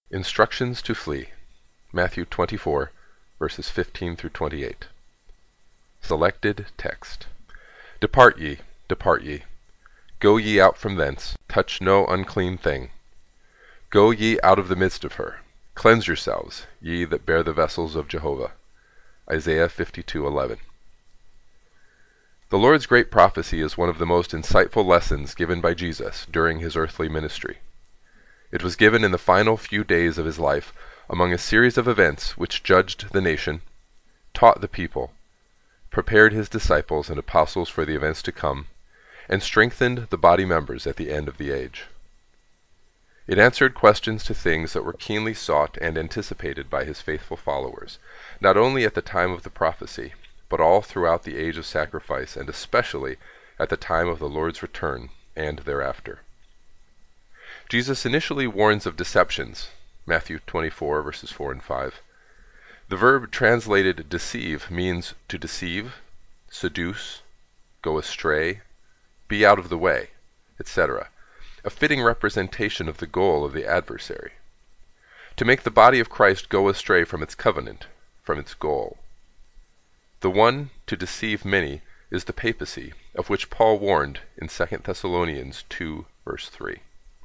Instructions to flee. Matthew 24, verses 15 through 28. Selected text. Depart ye, depart ye. Go ye out from thence, touch no unclean thing. Go ye out of the midst of her. Cleanse yourselves, ye that bear the vessels of Jehovah. Isaiah 52:11. The Lord's great prophecy is one of the most insightful lessons given by Jesus during his earthly ministry. It was given in the final few days of his life among a series of events which judged the nation, taught the people, prepared his disciples and apostles for the events to come, and strengthened the body members at the end of the age. It answered questions to things that were keenly sought and anticipated by his faithful followers, not only at the time of the prophecy, but all throughout the age of sacrifice, and especially at the time of the Lord's return and thereafter. Jesus initially warns of deceptions, Matthew 24, verses 4 and 5. The verb translated deceive means to deceive, seduce, go astray, be out of the way, etc., a fitting representation of the goal of the adversary. To make the body of Christ go astray from its covenant, from its goal. The one to deceive many is the papacy, of which Paul warned in 2 Thessalonians 2, verse 3.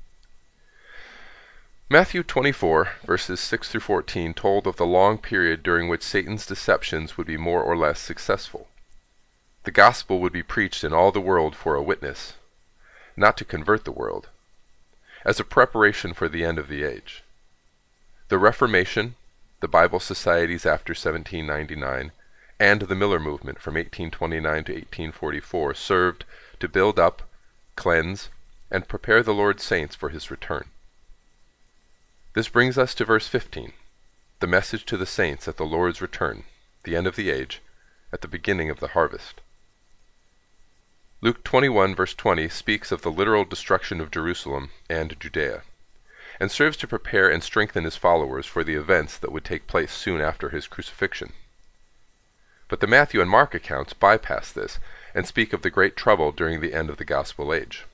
Matthew 24, verses 6 through 14 told of the long period during which Satan's deceptions would be more or less successful. The gospel would be preached in all the world for a witness, not to convert the world, as a preparation for the end of the age. The Reformation, the Bible societies after 1799, and the Miller movement from 1829 to 1844 served to build up, cleanse, and prepare the Lord's saints for his return. This brings us to verse 15, the message to the saints at the Lord's return, the end of the age, at the beginning of the harvest. Luke 21, verse 20 speaks of the literal destruction of Jerusalem and Judea, and serves to prepare and strengthen his followers for the events that would take place soon after his crucifixion. But the Matthew and Mark accounts bypass this and speak of the great trouble during the end of the gospel age.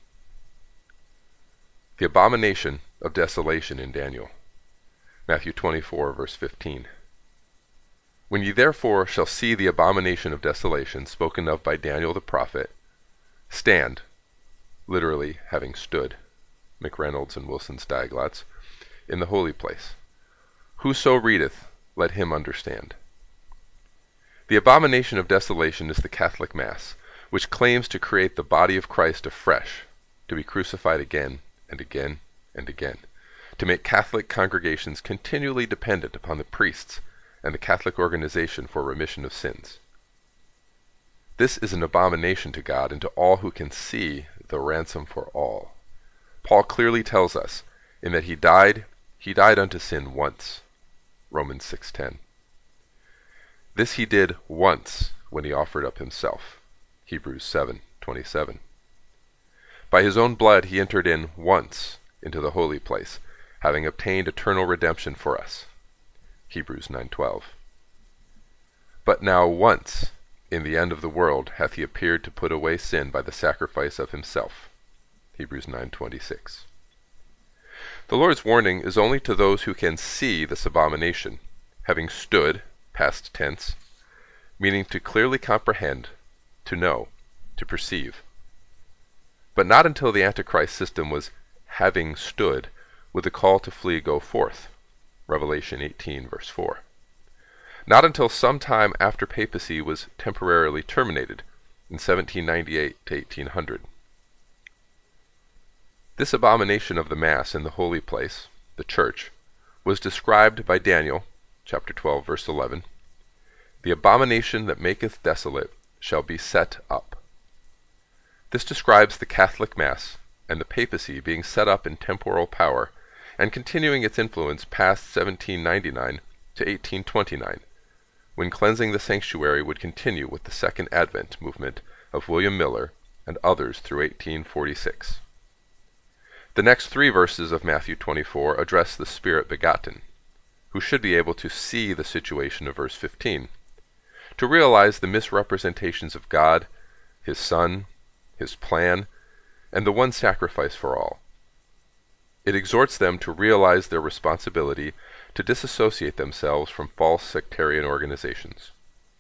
The abomination of desolation in Daniel. Matthew 24, verse 15. When ye therefore shall see the abomination of desolation spoken of by Daniel the prophet, stand, literally having stood, McReynolds and Wilson Steiglotz, in the holy place. Whoso readeth, let him understand. The abomination of desolation is the Catholic Mass, which claims to create the body of Christ afresh, to be crucified again and again and again, to make Catholic congregations continually dependent upon the priests and the Catholic organization for remission of sins. This is an abomination to God and to all who can see the ransom for all. Paul clearly tells us, in that he died unto sin once, Romans 6:10. This he did once when he offered up himself, Hebrews 7:27. By his own blood he entered in once into the holy place, having obtained eternal redemption for us, Hebrews 9:12. But now once, in the end of the world, hath he appeared to put away sin by the sacrifice of himself, Hebrews 9:26. The Lord's warning is only to those who can see this abomination, having stood, past tense, meaning to clearly comprehend, to know, to perceive. But not until the Antichrist system was having stood would the call to flee go forth, Revelation 18, verse 4. Not until some time after papacy was temporarily terminated, in 1798 to 1800. This abomination of the Mass in the holy place, the church, was described by Daniel, chapter 12, verse 11. The abomination that maketh desolate shall be set up. This describes the Catholic Mass and the papacy being set up in temporal power and continuing its influence past 1799 to 1829, when cleansing the sanctuary would continue with the Second Advent movement of William Miller and others through 1846. The next 3 verses of Matthew 24 address the Spirit begotten, who should be able to see the situation of verse 15, to realize the misrepresentations of God, his Son, his plan, and the one sacrifice for all. It exhorts them to realize their responsibility to disassociate themselves from false sectarian organizations.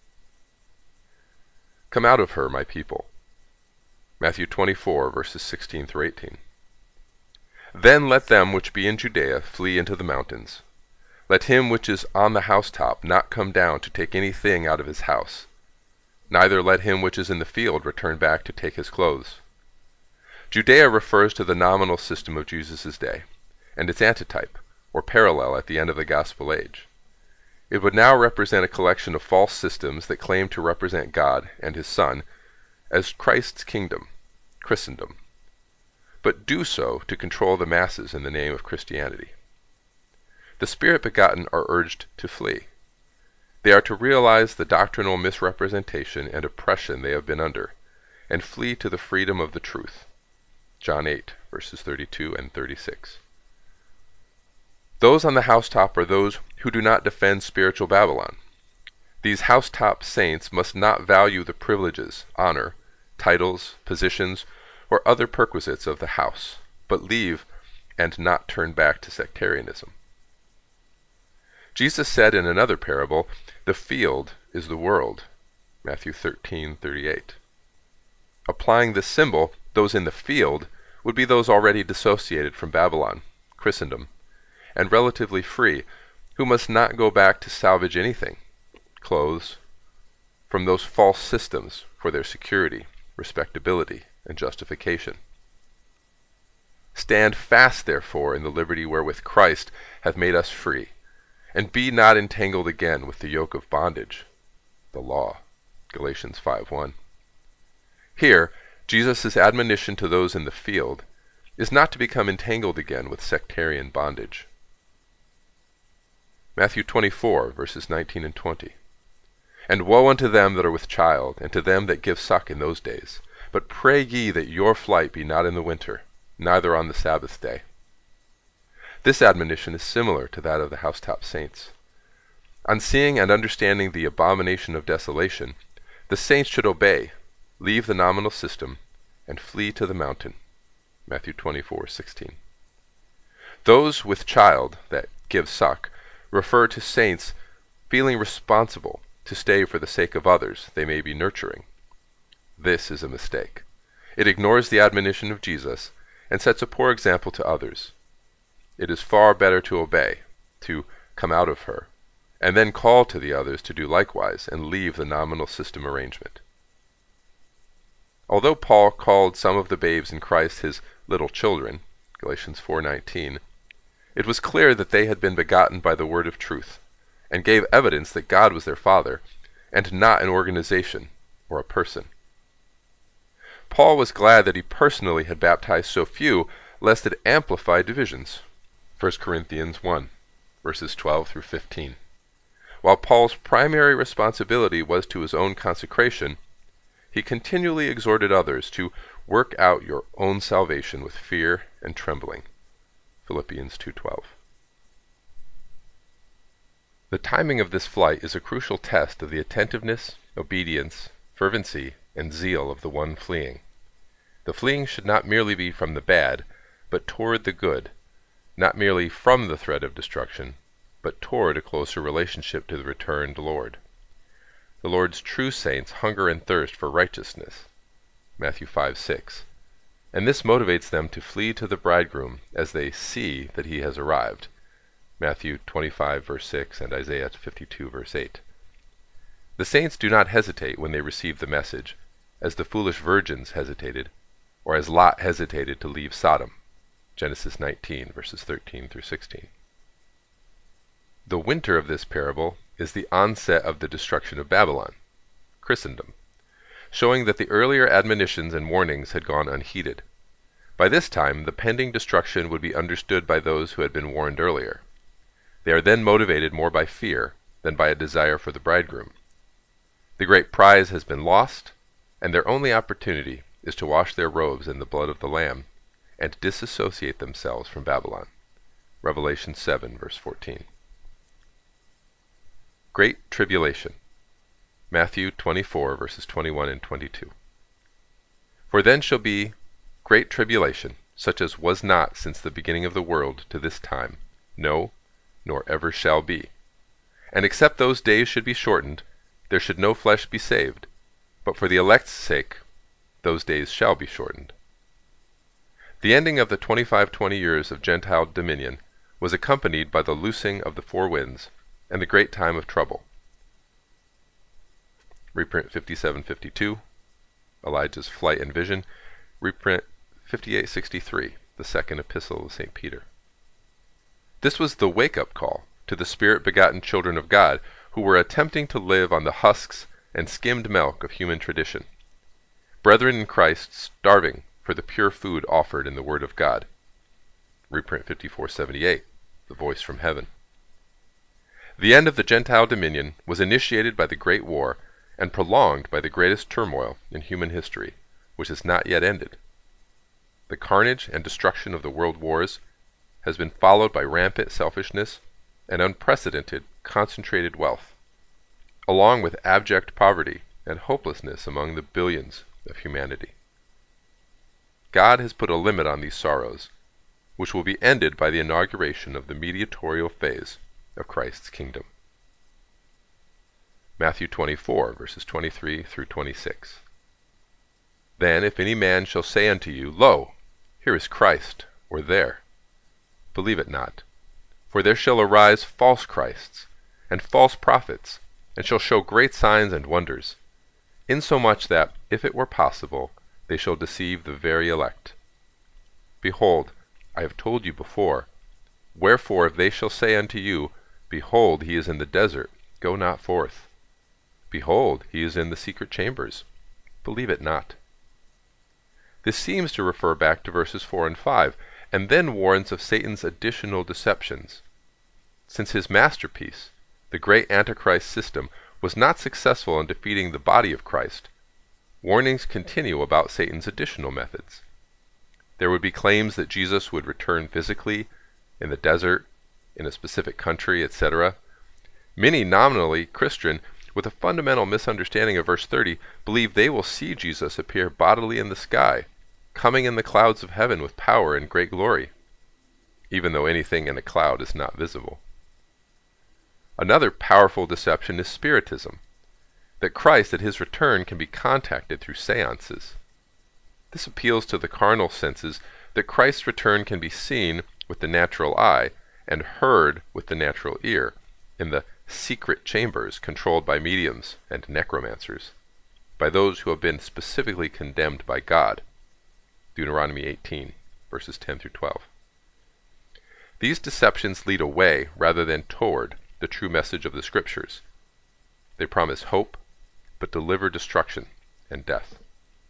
Come out of her, my people. Matthew 24, verses 16 through 18. Then let them which be in Judea flee into the mountains. Let him which is on the housetop not come down to take anything out of his house. Neither let him which is in the field return back to take his clothes. Judea refers to the nominal system of Jesus' day, and its antitype, or parallel at the end of the gospel age. It would now represent a collection of false systems that claim to represent God and his Son as Christ's kingdom, Christendom, but do so to control the masses in the name of Christianity. The Spirit-begotten are urged to flee. They are to realize the doctrinal misrepresentation and oppression they have been under, and flee to the freedom of the truth. John 8, verses 32 and 36. Those on the housetop are those who do not defend spiritual Babylon. These housetop saints must not value the privileges, honor, titles, positions, or other perquisites of the house, but leave and not turn back to sectarianism. Jesus said in another parable, "The field is the world." Matthew 13:38. Applying this symbol, those in the field would be those already dissociated from Babylon, Christendom, and relatively free, who must not go back to salvage anything, clothes, from those false systems for their security, respectability, and justification. Stand fast, therefore, in the liberty wherewith Christ hath made us free, and be not entangled again with the yoke of bondage, the law. Galatians 5:1. Here, Jesus' admonition to those in the field is not to become entangled again with sectarian bondage. Matthew 24, verses 19 and 20. And woe unto them that are with child, and to them that give suck in those days. But pray ye that your flight be not in the winter, neither on the Sabbath day. This admonition is similar to that of the housetop saints. On seeing and understanding the abomination of desolation, the saints should obey, leave the nominal system, and flee to the mountain. Matthew 24:16. Those with child that give suck refer to saints feeling responsible to stay for the sake of others they may be nurturing. This is a mistake. It ignores the admonition of Jesus and sets a poor example to others. It is far better to obey, to come out of her, and then call to the others to do likewise and leave the nominal system arrangement. Although Paul called some of the babes in Christ his little children, Galatians 4:19, it was clear that they had been begotten by the word of truth, and gave evidence that God was their Father, and not an organization or a person. Paul was glad that he personally had baptized so few, lest it amplify divisions. 1 Corinthians 1, verses 12 through 15. While Paul's primary responsibility was to his own consecration, he continually exhorted others to work out your own salvation with fear and trembling. Philippians 2:12. The timing of this flight is a crucial test of the attentiveness, obedience, fervency, and zeal of the one fleeing. The fleeing should not merely be from the bad, but toward the good, not merely from the threat of destruction, but toward a closer relationship to the returned Lord. The Lord's true saints hunger and thirst for righteousness, Matthew 5:6, and this motivates them to flee to the bridegroom as they see that he has arrived, Matthew 25, verse 6, and Isaiah 52, verse 8. The saints do not hesitate when they receive the message, as the foolish virgins hesitated, or as Lot hesitated to leave Sodom, Genesis 19, verses 13 through 16. The winter of this parable is the onset of the destruction of Babylon, Christendom, showing that the earlier admonitions and warnings had gone unheeded. By this time, the pending destruction would be understood by those who had been warned earlier. They are then motivated more by fear than by a desire for the bridegroom. The great prize has been lost, and their only opportunity is to wash their robes in the blood of the Lamb and disassociate themselves from Babylon. Revelation 7, verse 14. Great Tribulation. Matthew 24, verses 21 and 22. For then shall be great tribulation, such as was not since the beginning of the world to this time, no, nor ever shall be. And except those days should be shortened, there should no flesh be saved, but for the elect's sake those days shall be shortened. The ending of the 2520 years of Gentile dominion was accompanied by the loosing of the four winds and the great time of trouble. Reprint 5752, Elijah's Flight and Vision. Reprint 5863, the second epistle of St. Peter. This was the wake-up call to the Spirit-begotten children of God who were attempting to live on the husks and skimmed milk of human tradition. Brethren in Christ starving for the pure food offered in the Word of God. Reprint 5478, the voice from heaven. The end of the Gentile dominion was initiated by the Great War and prolonged by the greatest turmoil in human history, which has not yet ended. The carnage and destruction of the world wars has been followed by rampant selfishness and unprecedented concentrated wealth, along with abject poverty and hopelessness among the billions of humanity. God has put a limit on these sorrows, which will be ended by the inauguration of the mediatorial phase of Christ's kingdom. Matthew 24, verses 23 through 26. Then if any man shall say unto you, Lo, here is Christ, or there, believe it not. For there shall arise false Christs, and false prophets, and shall show great signs and wonders, insomuch that, if it were possible, they shall deceive the very elect. Behold, I have told you before. Wherefore if they shall say unto you, Behold, he is in the desert, go not forth. Behold, he is in the secret chambers, believe it not. This seems to refer back to verses 4 and 5, and then warns of Satan's additional deceptions. Since his masterpiece, the great Antichrist system, was not successful in defeating the body of Christ, warnings continue about Satan's additional methods. There would be claims that Jesus would return physically, in the desert, in a specific country, etc. Many nominally Christian, with a fundamental misunderstanding of verse 30, believe they will see Jesus appear bodily in the sky, coming in the clouds of heaven with power and great glory, even though anything in a cloud is not visible. Another powerful deception is Spiritism, that Christ at his return can be contacted through seances. This appeals to the carnal senses that Christ's return can be seen with the natural eye and heard with the natural ear in the secret chambers controlled by mediums and necromancers, by those who have been specifically condemned by God. Deuteronomy 18, verses 10 through 12. These deceptions lead away rather than toward the true message of the Scriptures. They promise hope, but deliver destruction and death.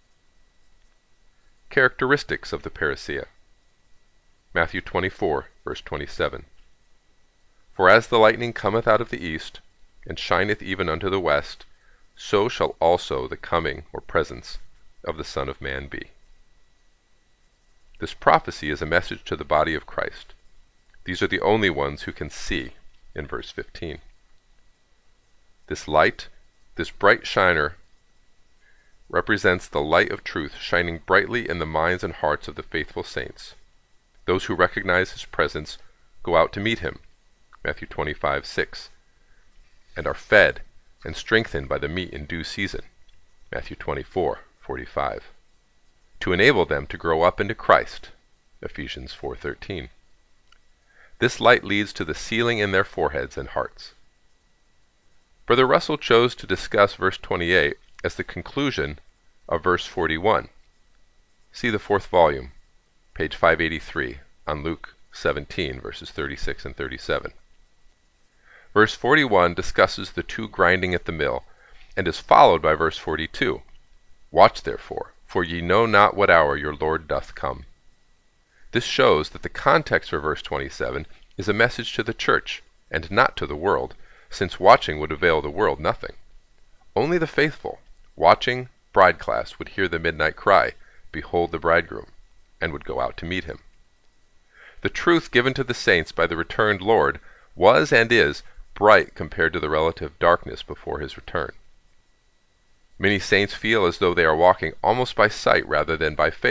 Characteristics of the parousia. Matthew 24, verse 27. For as the lightning cometh out of the east, and shineth even unto the west, so shall also the coming or presence of the Son of Man be. This prophecy is a message to the body of Christ. These are the only ones who can see, in verse 15. This light, this bright shiner, represents the light of truth shining brightly in the minds and hearts of the faithful saints. Those who recognize his presence go out to meet him, Matthew 25:6, and are fed and strengthened by the meat in due season, Matthew 24:45, to enable them to grow up into Christ, Ephesians 4:13. This light leads to the sealing in their foreheads and hearts. Brother Russell chose to discuss verse 28 as the conclusion of verse 41. See the fourth volume, page 583, on Luke 17, verses 36 and 37. Verse 41 discusses the two grinding at the mill, and is followed by verse 42. Watch therefore, for ye know not what hour your Lord doth come. This shows that the context for verse 27 is a message to the church, and not to the world, since watching would avail the world nothing. Only the faithful, watching bride class would hear the midnight cry, Behold the bridegroom, and would go out to meet him. The truth given to the saints by the returned Lord was and is bright compared to the relative darkness before his return. Many saints feel as though they are walking almost by sight rather than by faith,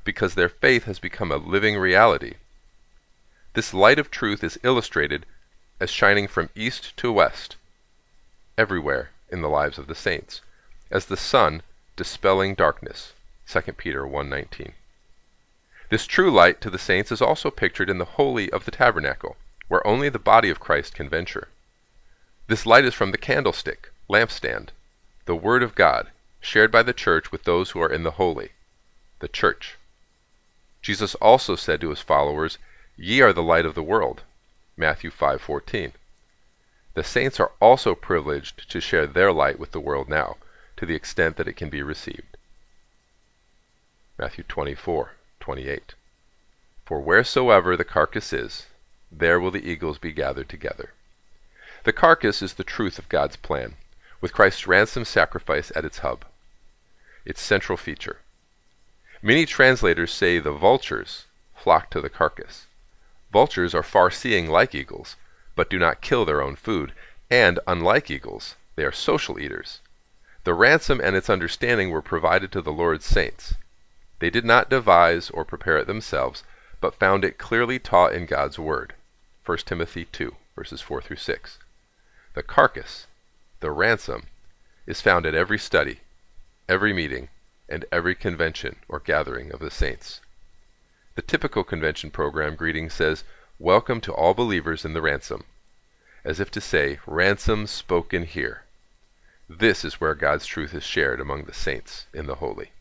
because their faith has become a living reality. This light of truth is illustrated as shining from east to west, everywhere in the lives of the saints, as the sun dispelling darkness. 2 Peter 1:19. This true light to the saints is also pictured in the Holy of the Tabernacle, where only the body of Christ can venture. This light is from the candlestick, lampstand, the Word of God, shared by the church with those who are in the Holy, the church. Jesus also said to his followers, "Ye are the light of the world," Matthew 5:14. The saints are also privileged to share their light with the world now, to the extent that it can be received. Matthew 24:28. For wheresoever the carcass is, there will the eagles be gathered together. The carcass is the truth of God's plan, with Christ's ransom sacrifice at its hub, its central feature. Many translators say the vultures flock to the carcass. Vultures are far-seeing like eagles, but do not kill their own food, and, unlike eagles, they are social eaters. The ransom and its understanding were provided to the Lord's saints. They did not devise or prepare it themselves, but found it clearly taught in God's Word. 1 Timothy 2, verses 4 through 6. The carcass, the ransom, is found at every study, every meeting, and every convention or gathering of the saints. The typical convention program greeting says, "Welcome to all believers in the ransom," as if to say, "Ransom spoken here." This is where God's truth is shared among the saints in the holy.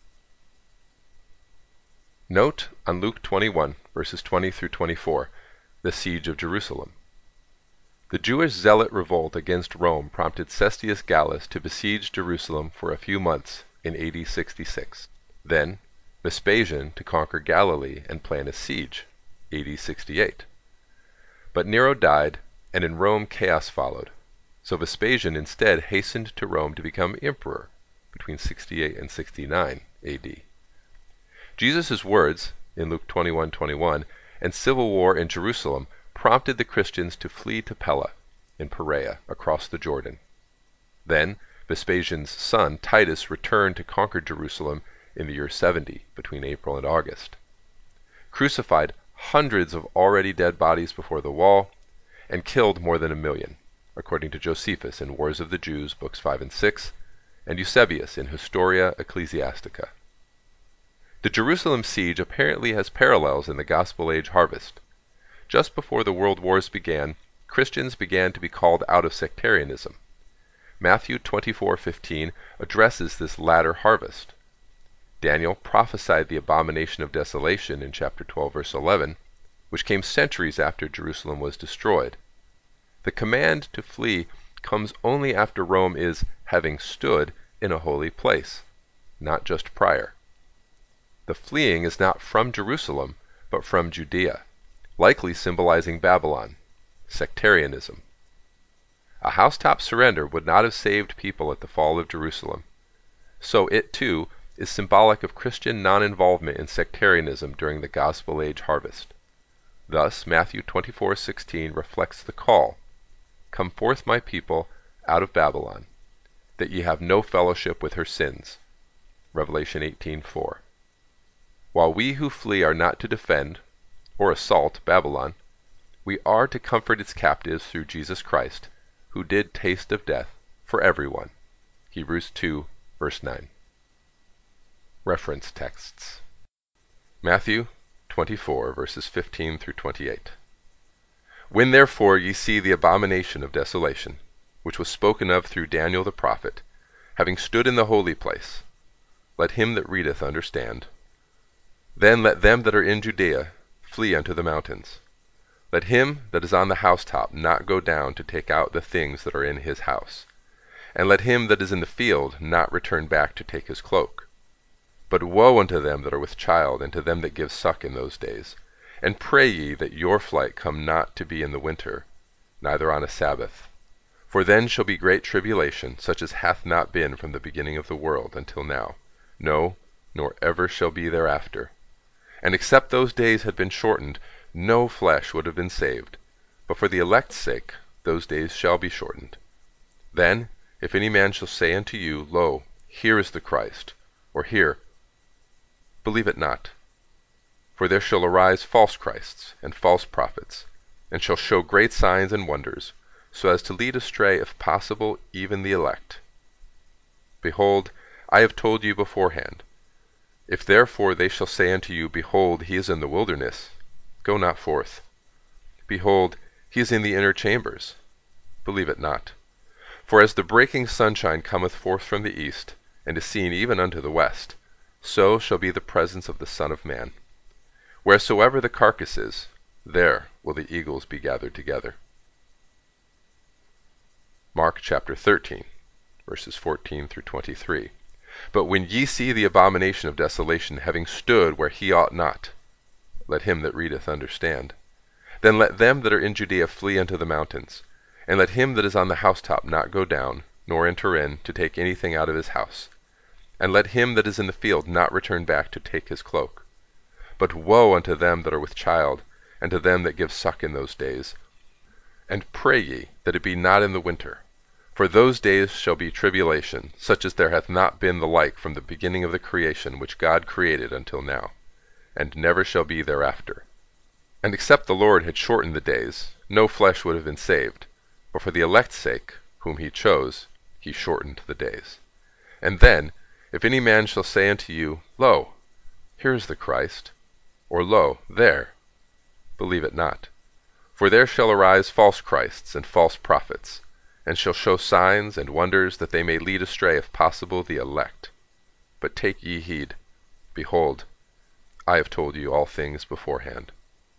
Note on Luke 21, verses 20 through 24, the siege of Jerusalem. The Jewish zealot revolt against Rome prompted Cestius Gallus to besiege Jerusalem for a few months in AD 66. Then Vespasian to conquer Galilee and plan a siege, AD 68. But Nero died, and in Rome chaos followed. So Vespasian instead hastened to Rome to become emperor between 68 and 69 AD. Jesus' words in Luke 21:21 and civil war in Jerusalem prompted the Christians to flee to Pella in Perea across the Jordan. Then Vespasian's son Titus returned to conquer Jerusalem in the year 70 between April and August, crucified hundreds of already dead bodies before the wall, and killed more than 1 million, according to Josephus in Wars of the Jews, books 5 and 6, and Eusebius in Historia Ecclesiastica. The Jerusalem siege apparently has parallels in the Gospel Age harvest. Just before the world wars began, Christians began to be called out of sectarianism. Matthew 24:15 addresses this latter harvest. Daniel prophesied the abomination of desolation in chapter 12, verse 11, which came centuries after Jerusalem was destroyed. The command to flee comes only after Rome is, having stood, in a holy place, not just prior. The fleeing is not from Jerusalem, but from Judea, likely symbolizing Babylon, sectarianism. A housetop surrender would not have saved people at the fall of Jerusalem. So it, too, is symbolic of Christian non-involvement in sectarianism during the Gospel Age harvest. Thus, Matthew 24:16 reflects the call, "Come forth, my people, out of Babylon, that ye have no fellowship with her sins." Revelation 18:4. While we who flee are not to defend or assault Babylon, we are to comfort its captives through Jesus Christ, who did taste of death for everyone. Hebrews 2, verse 9. Reference texts. Matthew 24, verses 15 through 28. When therefore ye see the abomination of desolation, which was spoken of through Daniel the prophet, having stood in the holy place, let him that readeth understand. Then let them that are in Judea flee unto the mountains. Let him that is on the housetop not go down to take out the things that are in his house. And let him that is in the field not return back to take his cloak. But woe unto them that are with child, and to them that give suck in those days. And pray ye that your flight come not to be in the winter, neither on a Sabbath. For then shall be great tribulation, such as hath not been from the beginning of the world until now, no, nor ever shall be thereafter. And except those days had been shortened, no flesh would have been saved. But for the elect's sake, those days shall be shortened. Then, if any man shall say unto you, Lo, here is the Christ, or here, believe it not. For there shall arise false Christs and false prophets, and shall show great signs and wonders, so as to lead astray, if possible, even the elect. Behold, I have told you beforehand. If therefore they shall say unto you, Behold, he is in the wilderness, go not forth. Behold, he is in the inner chambers, believe it not. For as the breaking sunshine cometh forth from the east, and is seen even unto the west, so shall be the presence of the Son of Man. Wheresoever the carcass is, there will the eagles be gathered together. Mark chapter 13, verses 14 through 23. But when ye see the abomination of desolation having stood where he ought not, let him that readeth understand. Then let them that are in Judea flee unto the mountains, and let him that is on the housetop not go down, nor enter in, to take anything out of his house. And let him that is in the field not return back to take his cloak. But woe unto them that are with child, and to them that give suck in those days. And pray ye that it be not in the winter. For those days shall be tribulation, such as there hath not been the like from the beginning of the creation which God created until now, and never shall be thereafter. And except the Lord had shortened the days, no flesh would have been saved. But for the elect's sake, whom he chose, he shortened the days. And then, if any man shall say unto you, Lo, here is the Christ, or Lo, there, believe it not. For there shall arise false Christs and false prophets, and shall show signs and wonders, that they may lead astray, if possible, the elect. But take ye heed. Behold, I have told you all things beforehand.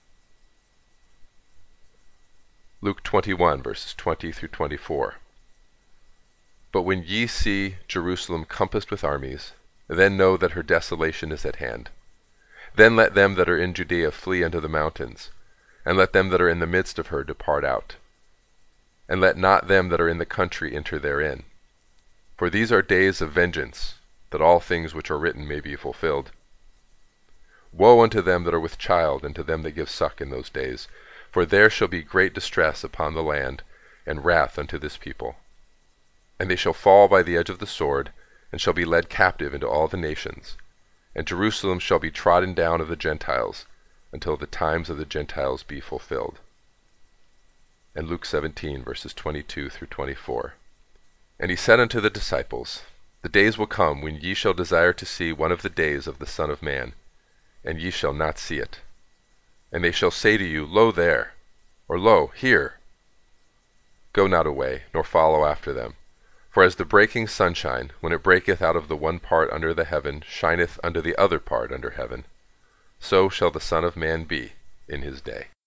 Luke 21, verses 20 through 24. But when ye see Jerusalem compassed with armies, then know that her desolation is at hand. Then let them that are in Judea flee unto the mountains, and let them that are in the midst of her depart out. And let not them that are in the country enter therein. For these are days of vengeance, that all things which are written may be fulfilled. Woe unto them that are with child, and to them that give suck in those days, for there shall be great distress upon the land, and wrath unto this people. And they shall fall by the edge of the sword, and shall be led captive into all the nations. And Jerusalem shall be trodden down of the Gentiles, until the times of the Gentiles be fulfilled. And Luke 17, verses 22 through 24. And he said unto the disciples, The days will come when ye shall desire to see one of the days of the Son of Man, and ye shall not see it. And they shall say to you, Lo there, or Lo here. Go not away, nor follow after them. For as the breaking sunshine, when it breaketh out of the one part under the heaven, shineth unto the other part under heaven, so shall the Son of Man be in his day.